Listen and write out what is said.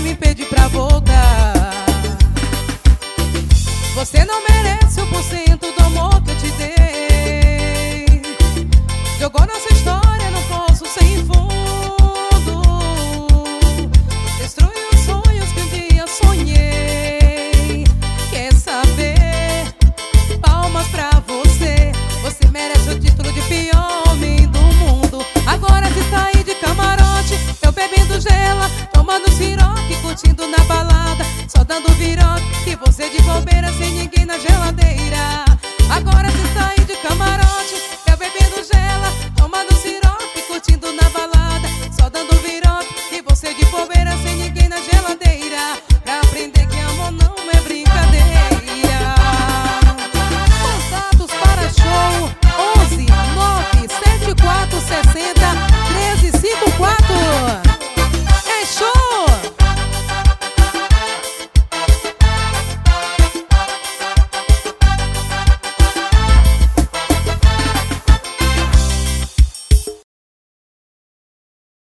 me pedir pra voltar. Você não merece 1% do amor que eu te dei. Jogou nossa história no poço sem fundo. Destruiu os sonhos que um dia sonhei. Quer saber? Palmas pra você. Você merece o título de pior homem do mundo. Agora se sair de camarote, eu bebendo gela, tomando siroque, curtindo na balada, só dando viroque, e você de bobeira sem ninguém na geladeira.